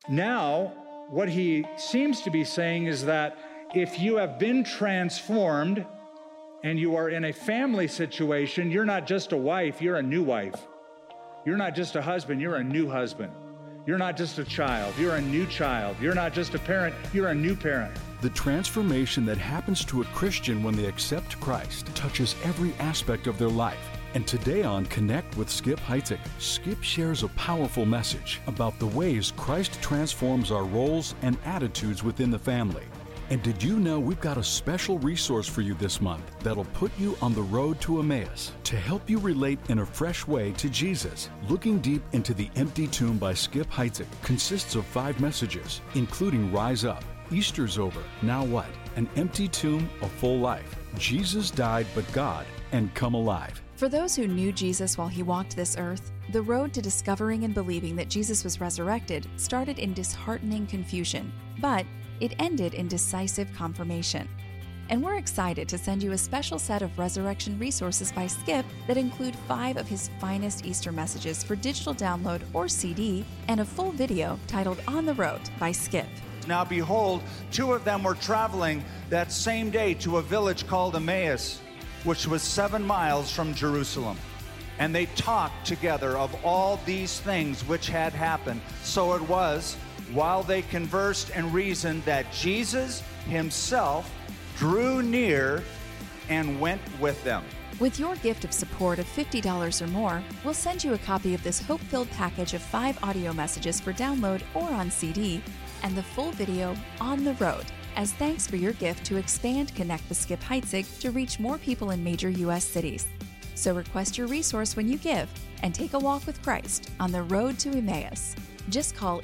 Now, what he seems to be saying is that if you have been transformed and you are in a family situation, you're not just a wife, you're a new wife. You're not just a husband, you're a new husband. You're not just a child, you're a new child. You're not just a parent, you're a new parent. The transformation that happens to a Christian when they accept Christ touches every aspect of their life. And today on Connect with Skip Heitzig, Skip shares a powerful message about the ways Christ transforms our roles and attitudes within the family. And did you know we've got a special resource for you this month that'll put you on the road to Emmaus to help you relate in a fresh way to Jesus? Looking Deep into the Empty Tomb by Skip Heitzig consists of 5 messages, including Rise Up, Easter's Over, Now What, An Empty Tomb, A Full Life, Jesus Died But God, and Come Alive. For those who knew Jesus while he walked this earth, the road to discovering and believing that Jesus was resurrected started in disheartening confusion, but it ended in decisive confirmation. And we're excited to send you a special set of resurrection resources by Skip that include 5 of his finest Easter messages for digital download or CD, and a full video titled On the Road by Skip. Now behold, 2 of them were traveling that same day to a village called Emmaus, which was 7 miles from Jerusalem. And they talked together of all these things which had happened. So it was, while they conversed and reasoned, that Jesus himself drew near and went with them. With your gift of support of $50 or more, we'll send you a copy of this hope-filled package of 5 audio messages for download or on CD, and the full video On the Road, as thanks for your gift to expand Connect with Skip Heitzig to reach more people in major U.S. cities. So request your resource when you give and take a walk with Christ on the road to Emmaus. Just call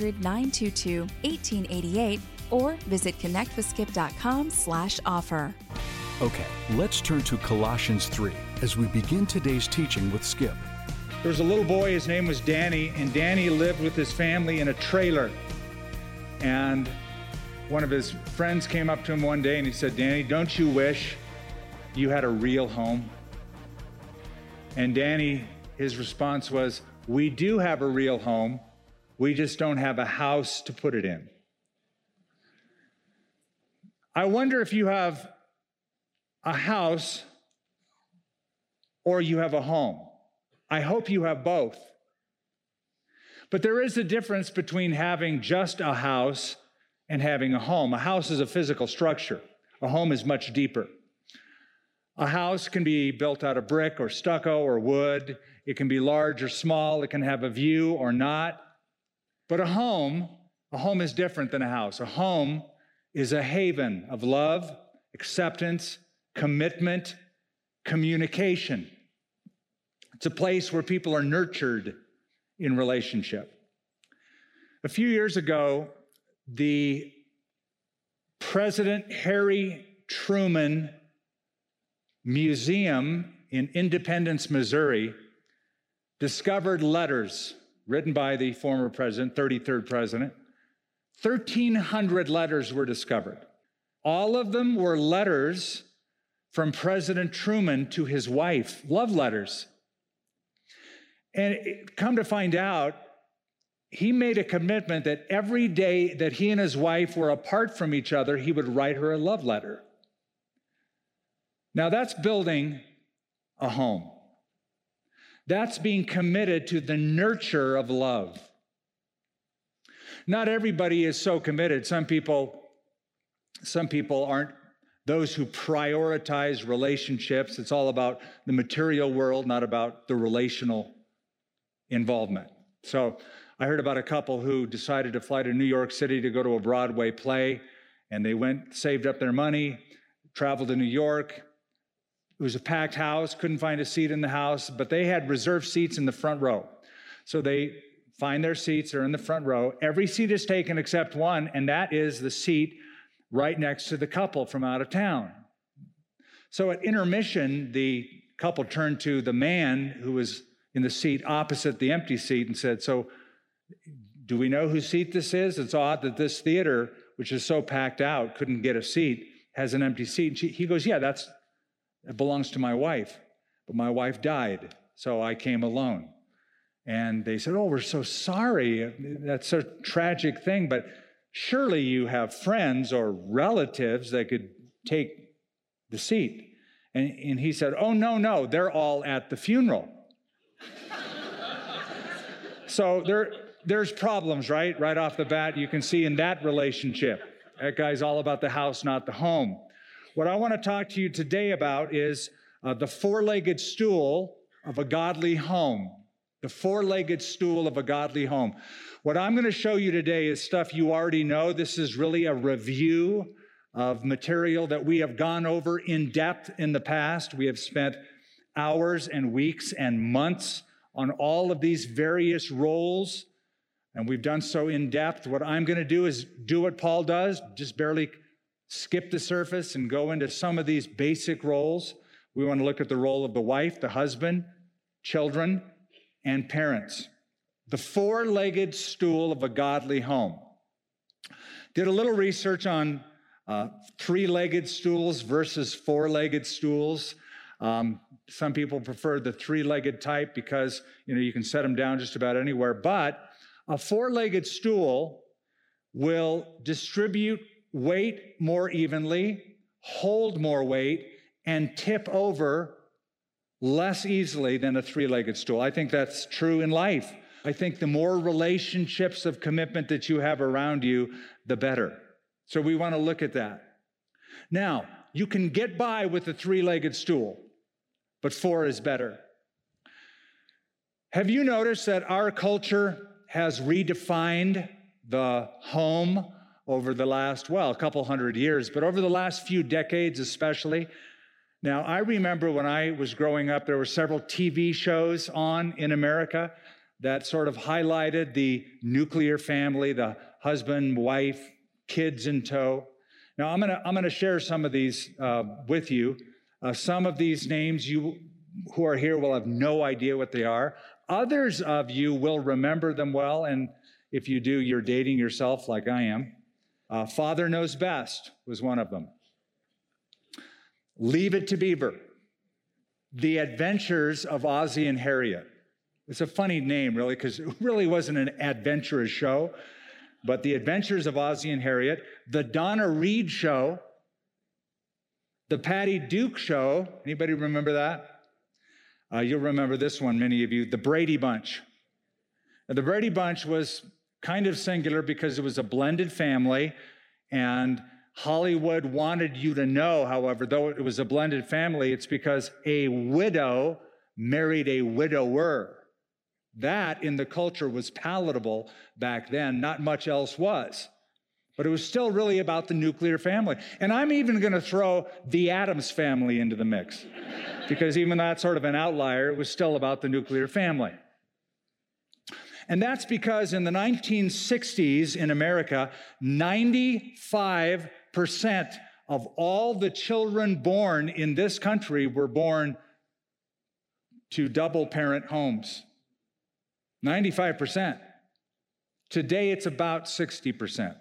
800-922-1888 or visit connectwithskip.com/offer. Okay, let's turn to Colossians 3 as we begin today's teaching with Skip. There was a little boy, his name was Danny, and Danny lived with his family in a trailer. And one of his friends came up to him one day and he said, "Danny, don't you wish you had a real home?" And Danny, his response was, "We do have a real home. We just don't have a house to put it in." I wonder if you have a house or you have a home. I hope you have both. But there is a difference between having just a house and having a home. A house is a physical structure. A home is much deeper. A house can be built out of brick or stucco or wood. It can be large or small. It can have a view or not. But a home is different than a house. A home is a haven of love, acceptance, commitment, communication. It's a place where people are nurtured in relationship. A few years ago, the President Harry Truman Museum in Independence, Missouri, discovered letters written by the former president, 33rd president. 1,300 letters were discovered. All of them were letters from President Truman to his wife, love letters. And come to find out, he made a commitment that every day that he and his wife were apart from each other, he would write her a love letter. Now that's building a home. That's being committed to the nurture of love. Not everybody is so committed. Some people aren't those who prioritize relationships. It's all about the material world, not about the relational involvement. So I heard about a couple who decided to fly to New York City to go to a Broadway play, and they went, saved up their money, traveled to New York. It was a packed house, couldn't find a seat in the house, but they had reserved seats in the front row. So they find their seats, they're in the front row. Every seat is taken except one, and that is the seat right next to the couple from out of town. So at intermission, the couple turned to the man who was in the seat opposite the empty seat and said, "So, do we know whose seat this is? It's odd that this theater, which is so packed out, couldn't get a seat, has an empty seat." And he goes, "Yeah, it belongs to my wife, but my wife died, so I came alone." And they said, oh, we're so sorry. That's a tragic thing, but surely you have friends or relatives that could take the seat. And he said, oh, no, they're all at the funeral. So there's problems, right? Right off the bat, you can see in that relationship. That guy's all about the house, not the home. What I want to talk to you today about is the four-legged stool of a godly home. The four-legged stool of a godly home. What I'm going to show you today is stuff you already know. This is really a review of material that we have gone over in depth in the past. We have spent hours and weeks and months on all of these various roles, and we've done so in depth. What I'm going to do is do what Paul does, just barely skip the surface and go into some of these basic roles. We want to look at the role of the wife, the husband, children, and parents. The four-legged stool of a godly home. Did a little research on three-legged stools versus four-legged stools. Some people prefer the three-legged type because, you can set them down just about anywhere. But a four-legged stool will distribute weight more evenly, hold more weight, and tip over less easily than a three-legged stool. I think that's true in life. I think the more relationships of commitment that you have around you, the better. So we want to look at that. Now, you can get by with a three-legged stool, but four is better. Have you noticed that our culture has redefined the home over the last, a couple hundred years, but over the last few decades especially? Now, I remember when I was growing up, there were several TV shows on in America that sort of highlighted the nuclear family, the husband, wife, kids in tow. Now, I'm gonna share some of these with you. Some of these names you who are here will have no idea what they are. Others of you will remember them well, and if you do, you're dating yourself like I am. Father Knows Best was one of them. Leave It to Beaver. The Adventures of Ozzie and Harriet. It's a funny name, really, because it really wasn't an adventurous show, but The Adventures of Ozzie and Harriet, The Donna Reed Show, The Patty Duke Show. Anybody remember that? You'll remember this one, many of you, The Brady Bunch. Now, the Brady Bunch was kind of singular because it was a blended family, and Hollywood wanted you to know, however, though it was a blended family, it's because a widow married a widower. That in the culture was palatable back then. Not much else was. But it was still really about the nuclear family. And I'm even going to throw the Addams family into the mix, because even that's sort of an outlier, it was still about the nuclear family. And that's because in the 1960s in America, 95% of all the children born in this country were born to double-parent homes. 95%. Today, it's about 60%.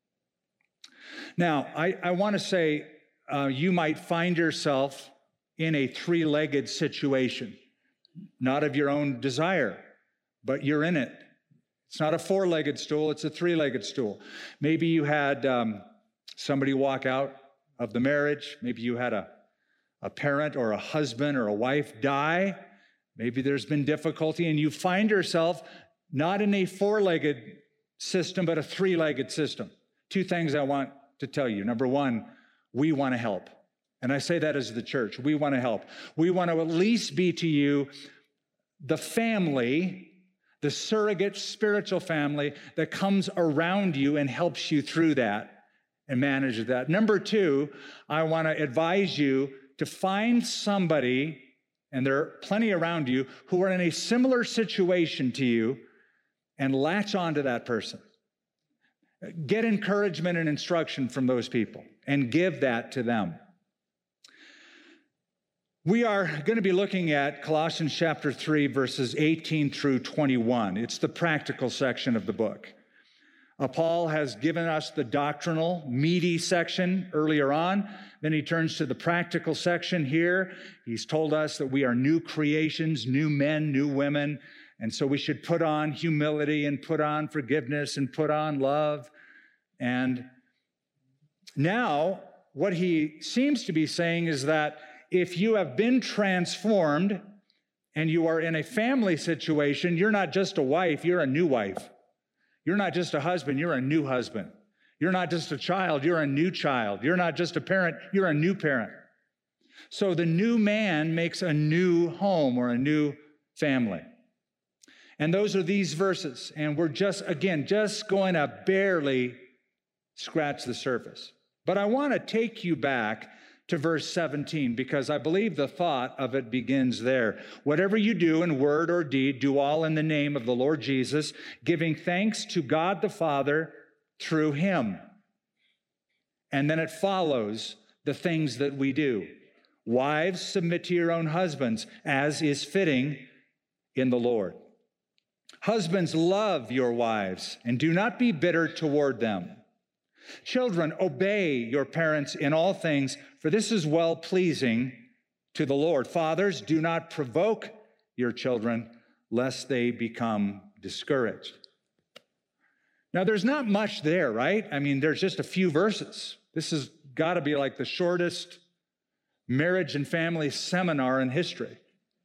Now, I want to say you might find yourself in a three-legged situation, not of your own desire, but you're in it. It's not a four-legged stool, it's a three-legged stool. Maybe you had somebody walk out of the marriage. Maybe you had a parent or a husband or a wife die. Maybe there's been difficulty, and you find yourself not in a four-legged system, but a three-legged system. Two things I want to tell you. Number one, we want to help. And I say that as the church. We want to help. We want to at least be to you the family, the surrogate spiritual family that comes around you and helps you through that and manages that. Number two, I want to advise you to find somebody, and there are plenty around you, who are in a similar situation to you, and latch onto that person. Get encouragement and instruction from those people and give that to them. We are going to be looking at Colossians chapter 3, verses 18 through 21. It's the practical section of the book. Paul has given us the doctrinal, meaty section earlier on. Then he turns to the practical section here. He's told us that we are new creations, new men, new women, And so we should put on humility and put on forgiveness and put on love. And now, what he seems to be saying is that if you have been transformed and you are in a family situation, you're not just a wife, you're a new wife. You're not just a husband, you're a new husband. You're not just a child, you're a new child. You're not just a parent, you're a new parent. So the new man makes a new home or a new family. And those are these verses. And we're just going to barely scratch the surface. But I want to take you back to verse 17, because I believe the thought of it begins there. Whatever you do in word or deed, do all in the name of the Lord Jesus, giving thanks to God the Father through him. And then it follows the things that we do. Wives, submit to your own husbands, as is fitting in the Lord. Husbands, love your wives, and do not be bitter toward them. Children, obey your parents in all things, for this is well-pleasing to the Lord. Fathers, do not provoke your children, lest they become discouraged. Now, there's not much there, right? I mean, there's just a few verses. This has got to be like the shortest marriage and family seminar in history.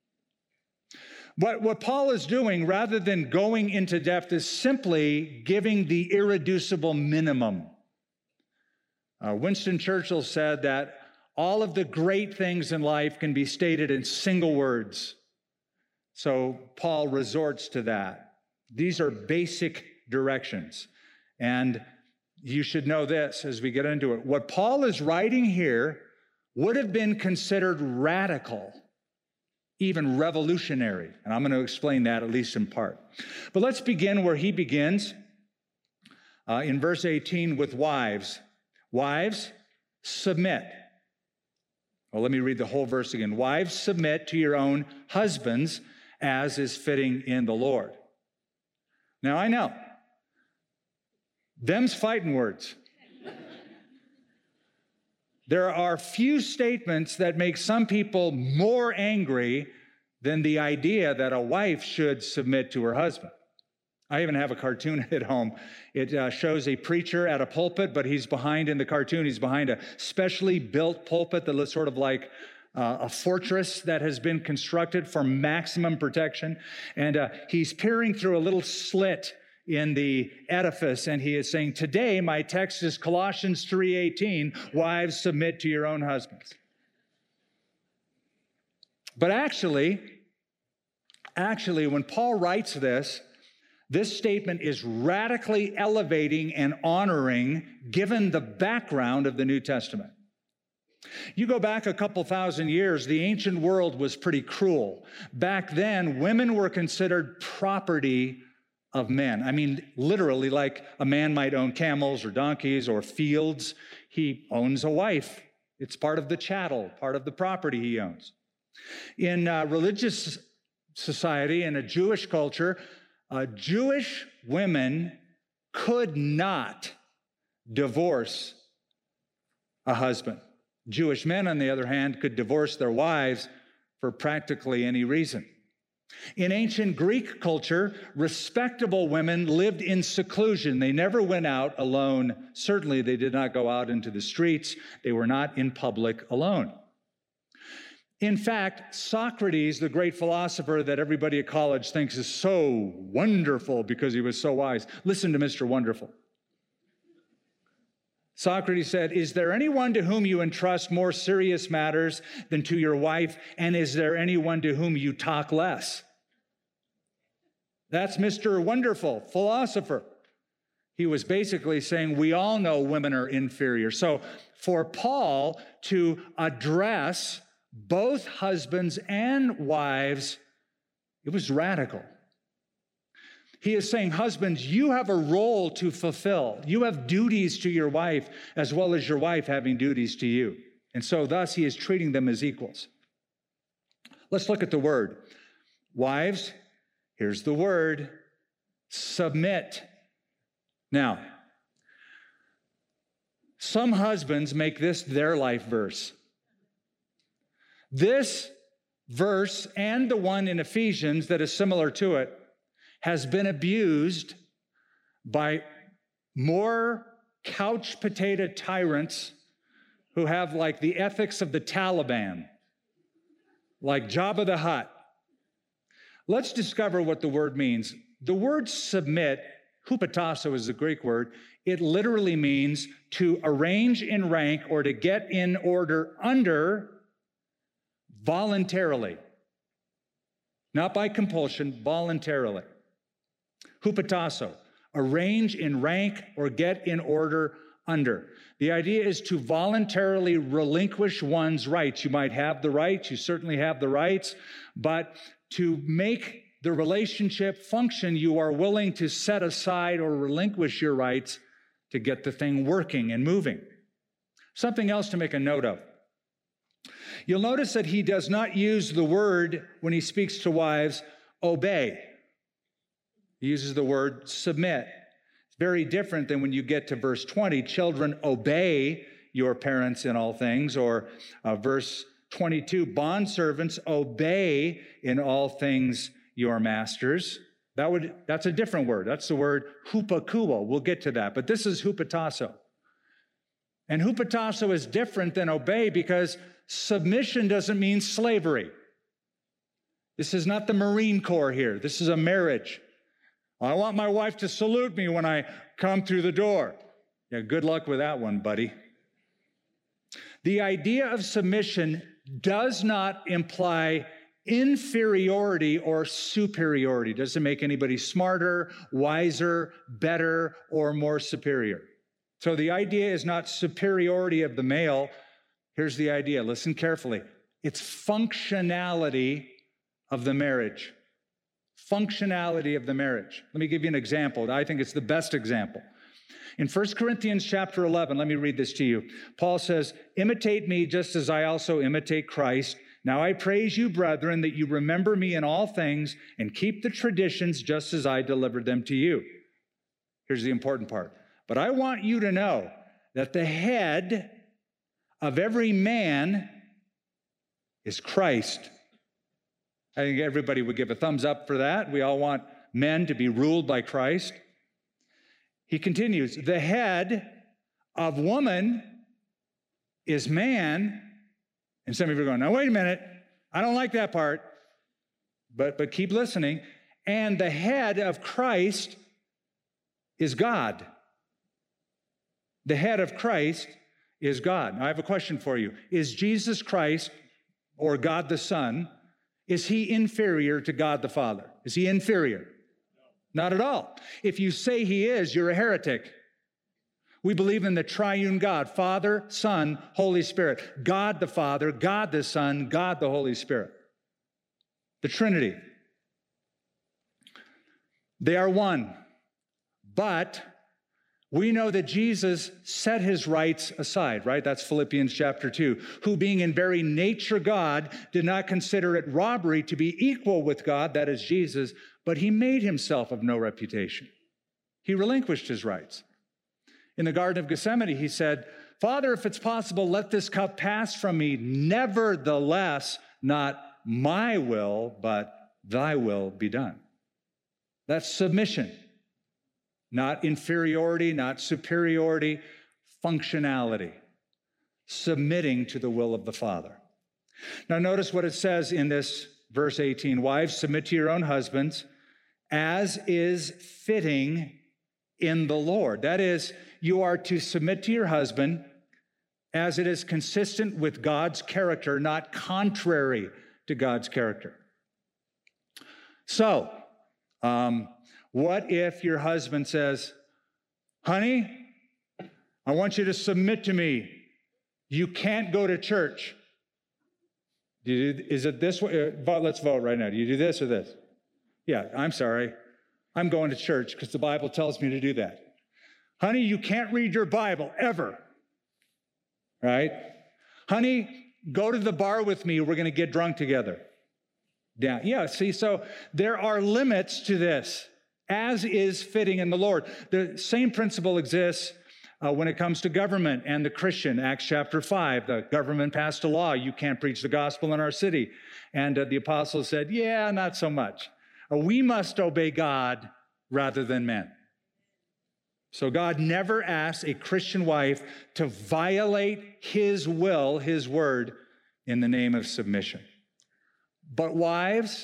What Paul is doing, rather than going into depth, is simply giving the irreducible minimum. Winston Churchill said that all of the great things in life can be stated in single words. So Paul resorts to that. These are basic directions. And you should know this as we get into it. What Paul is writing here would have been considered radical, even revolutionary. And I'm going to explain that at least in part. But let's begin where he begins in verse 18 with wives. Wives, submit. Well, let me read the whole verse again. Wives, submit to your own husbands as is fitting in the Lord. Now, I know, them's fighting words. There are few statements that make some people more angry than the idea that a wife should submit to her husband. I even have a cartoon at home. It shows a preacher at a pulpit, but he's behind in the cartoon. He's behind a specially built pulpit that looks sort of like a fortress that has been constructed for maximum protection. And he's peering through a little slit in the edifice, and he is saying, today my text is Colossians 3:18, wives, submit to your own husbands. But actually, when Paul writes this statement is radically elevating and honoring given the background of the New Testament. You go back a couple thousand years, the ancient world was pretty cruel. Back then, women were considered property of men. I mean, literally, like a man might own camels or donkeys or fields. He owns a wife. It's part of the chattel, part of the property he owns. In religious society, in a Jewish culture, Jewish women could not divorce a husband. Jewish men, on the other hand, could divorce their wives for practically any reason. In ancient Greek culture, respectable women lived in seclusion. They never went out alone. Certainly, they did not go out into the streets. They were not in public alone. In fact, Socrates, the great philosopher that everybody at college thinks is so wonderful because he was so wise. Listen to Mr. Wonderful. Socrates said, is there anyone to whom you entrust more serious matters than to your wife? And is there anyone to whom you talk less? That's Mr. Wonderful, philosopher. He was basically saying we all know women are inferior. So for Paul to address both husbands and wives, it was radical. He is saying, husbands, you have a role to fulfill. You have duties to your wife as well as your wife having duties to you. And so thus he is treating them as equals. Let's look at the word. Wives, here's the word, submit. Now, some husbands make this their life verse. This verse and the one in Ephesians that is similar to it has been abused by more couch potato tyrants who have like the ethics of the Taliban, like Jabba the Hutt. Let's discover what the word means. The word submit, hupotasso is the Greek word. It literally means to arrange in rank or to get in order under voluntarily. Not by compulsion, voluntarily. Hupotasso, arrange in rank or get in order under. The idea is to voluntarily relinquish one's rights. You might have the rights, you certainly have the rights, but to make the relationship function, you are willing to set aside or relinquish your rights to get the thing working and moving. Something else to make a note of. You'll notice that he does not use the word, when he speaks to wives, obey. He uses the word submit. It's very different than when you get to verse 20, children, obey your parents in all things, or verse 22, bondservants, obey in all things your masters. That's a different word. That's the word hupakuo. We'll get to that. But this is hupotasso. And hupotasso is different than obey because submission doesn't mean slavery. This is not the Marine Corps here. This is a marriage. I want my wife to salute me when I come through the door. Yeah, good luck with that one, buddy. The idea of submission does not imply inferiority or superiority. Doesn't make anybody smarter, wiser, better, or more superior. So the idea is not superiority of the male. Here's the idea. Listen carefully. It's functionality of the marriage. Functionality of the marriage. Let me give you an example. I think it's the best example. In 1 Corinthians chapter 11, let me read this to you. Paul says, imitate me just as I also imitate Christ. Now I praise you, brethren, that you remember me in all things and keep the traditions just as I delivered them to you. Here's the important part. But I want you to know that the head of every man is Christ. I think everybody would give a thumbs up for that. We all want men to be ruled by Christ. He continues, the head of woman is man. And some of you are going, now wait a minute, I don't like that part. But keep listening. And the head of Christ is God. The head of Christ is God. Now, I have a question for you. Is Jesus Christ, or God the Son, is he inferior to God the Father? Is he inferior? No. Not at all. If you say he is, you're a heretic. We believe in the triune God, Father, Son, Holy Spirit. God the Father, God the Son, God the Holy Spirit. The Trinity. They are one. But we know that Jesus set his rights aside, right? That's Philippians chapter 2. Who being in very nature God, did not consider it robbery to be equal with God, that is Jesus, but he made himself of no reputation. He relinquished his rights. In the Garden of Gethsemane, he said, Father, if it's possible, let this cup pass from me. Nevertheless, not my will, but thy will be done. That's submission. Not inferiority, not superiority, functionality. Submitting to the will of the Father. Now notice what it says in this verse 18. Wives, submit to your own husbands as is fitting in the Lord. That is, you are to submit to your husband as it is consistent with God's character, not contrary to God's character. So, what if your husband says, honey, I want you to submit to me. You can't go to church. Is it this way? Let's vote right now. Do you do this or this? Yeah, I'm sorry. I'm going to church because the Bible tells me to do that. Honey, you can't read your Bible ever. Right? Honey, go to the bar with me. We're going to get drunk together. Yeah, see, so there are limits to this, as is fitting in the Lord. The same principle exists when it comes to government and the Christian. Acts chapter 5, the government passed a law. You can't preach the gospel in our city. And the apostles said, yeah, not so much. We must obey God rather than men. So God never asks a Christian wife to violate his will, his word, in the name of submission. But wives,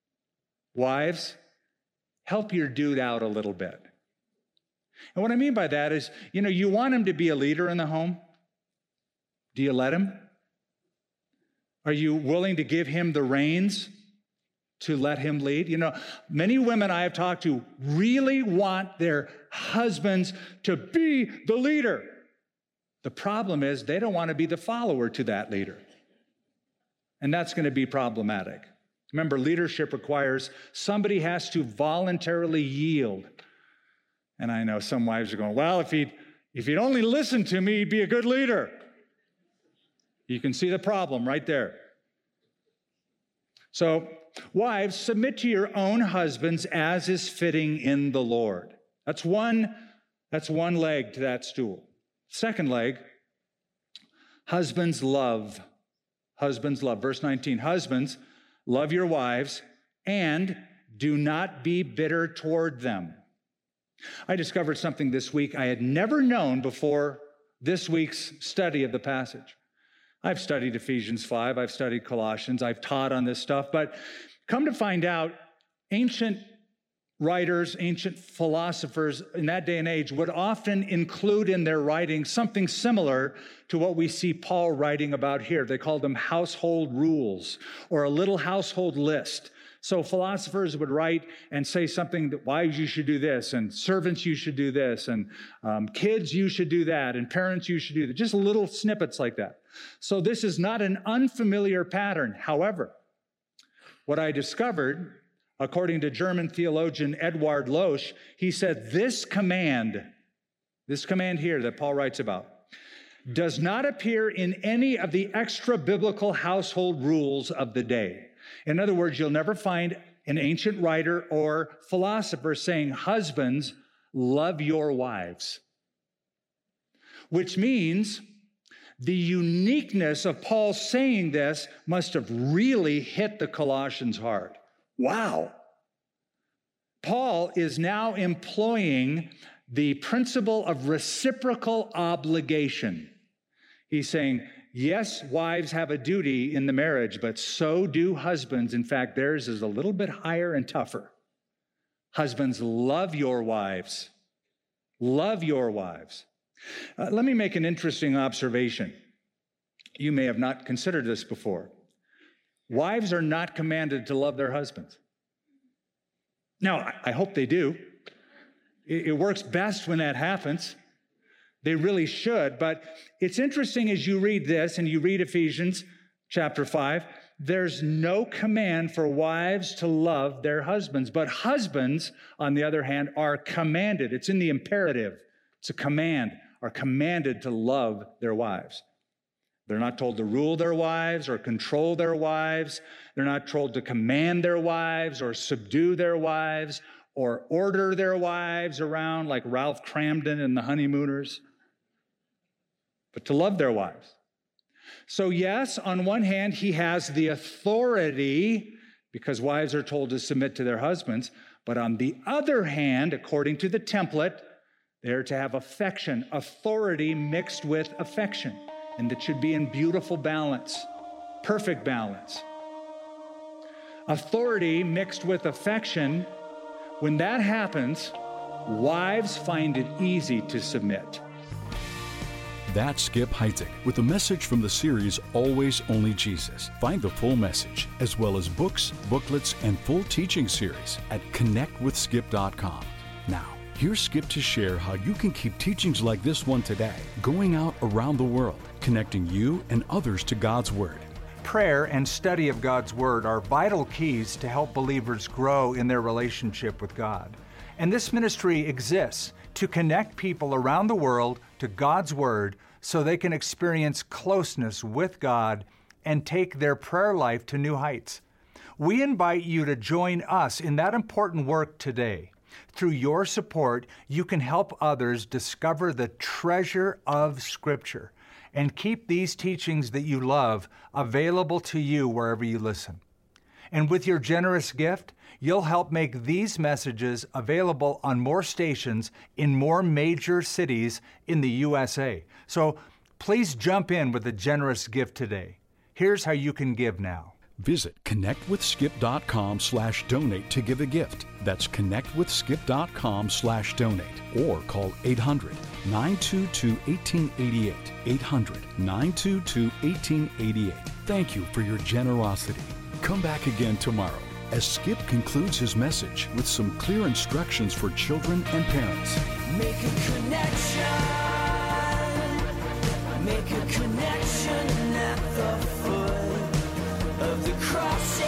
help your dude out a little bit. And what I mean by that is, you want him to be a leader in the home. Do you let him? Are you willing to give him the reins to let him lead? Many women I have talked to really want their husbands to be the leader. The problem is they don't want to be the follower to that leader. And that's going to be problematic. Remember, leadership requires somebody has to voluntarily yield. And I know some wives are going, well, if he'd only listen to me, he'd be a good leader. You can see the problem right there. So, wives, submit to your own husbands as is fitting in the Lord. That's one leg to that stool. Second leg, husbands love. Husbands love. Verse 19, husbands, love your wives and do not be bitter toward them. I discovered something this week I had never known before this week's study of the passage. I've studied Ephesians 5, I've studied Colossians, I've taught on this stuff, but come to find out, ancient writers, ancient philosophers in that day and age would often include in their writings something similar to what we see Paul writing about here. They called them household rules or a little household list. So philosophers would write and say something that wives, you should do this, and servants, you should do this, and kids, you should do that, and parents, you should do that. Just little snippets like that. So this is not an unfamiliar pattern. However, what I discovered, according to German theologian Eduard Loesch, he said this command here that Paul writes about, does not appear in any of the extra-biblical household rules of the day. In other words, you'll never find an ancient writer or philosopher saying, husbands, love your wives. Which means the uniqueness of Paul saying this must have really hit the Colossians hard. Wow. Paul is now employing the principle of reciprocal obligation. He's saying, yes, wives have a duty in the marriage, but so do husbands. In fact, theirs is a little bit higher and tougher. Husbands, love your wives. Love your wives. Let me make an interesting observation. You may have not considered this before. Wives are not commanded to love their husbands. Now, I hope they do. It works best when that happens. They really should, but it's interesting as you read this and you read Ephesians chapter 5, there's no command for wives to love their husbands, but husbands, on the other hand, are commanded. It's in the imperative. It's a command, are commanded to love their wives. They're not told to rule their wives or control their wives. They're not told to command their wives or subdue their wives or order their wives around like Ralph Cramden and the Honeymooners, but to love their wives. So yes, on one hand, he has the authority because wives are told to submit to their husbands, but on the other hand, according to the template, they're to have affection, authority mixed with affection, and it should be in beautiful balance, perfect balance. Authority mixed with affection, when that happens, wives find it easy to submit. That's Skip Heitzig with a message from the series Always Only Jesus. Find the full message, as well as books, booklets, and full teaching series at connectwithskip.com. Now, here's Skip to share how you can keep teachings like this one today going out around the world, connecting you and others to God's Word. Prayer and study of God's Word are vital keys to help believers grow in their relationship with God. And this ministry exists to connect people around the world to God's Word so they can experience closeness with God and take their prayer life to new heights. We invite you to join us in that important work today. Through your support, you can help others discover the treasure of Scripture and keep these teachings that you love available to you wherever you listen. And with your generous gift, you'll help make these messages available on more stations in more major cities in the USA. So please jump in with a generous gift today. Here's how you can give now. Visit connectwithskip.com/donate to give a gift. That's connectwithskip.com/donate or call 800-922-1888. 800-922-1888. Thank you for your generosity. Come back again tomorrow as Skip concludes his message with some clear instructions for children and parents. Make a connection. Make a connection at the foot of the cross.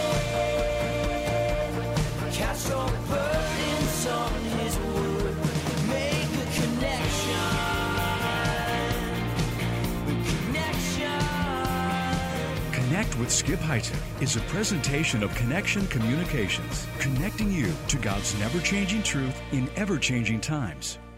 Cast your burdens on his wood. Make a connection. Connect with Skip Heitzig is a presentation of Connection Communications, connecting you to God's never-changing truth in ever-changing times.